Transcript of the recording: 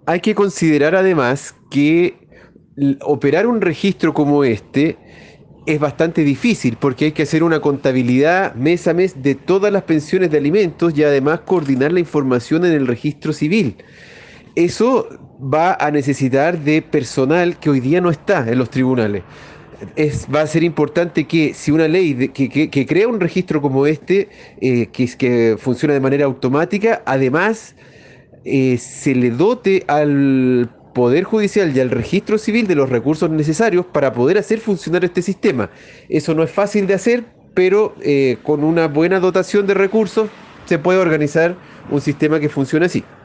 Hay que considerar además que operar un registro como este es bastante difícil porque hay que hacer una contabilidad mes a mes de todas las pensiones de alimentos y además coordinar la información en el registro civil. Eso va a necesitar de personal que hoy día no está en los tribunales. Va a ser importante que si una ley que crea un registro como este, que funciona de manera automática, además se le dote al Poder Judicial y al Registro Civil de los recursos necesarios para poder hacer funcionar este sistema. Eso no es fácil de hacer, pero con una buena dotación de recursos se puede organizar un sistema que funcione así.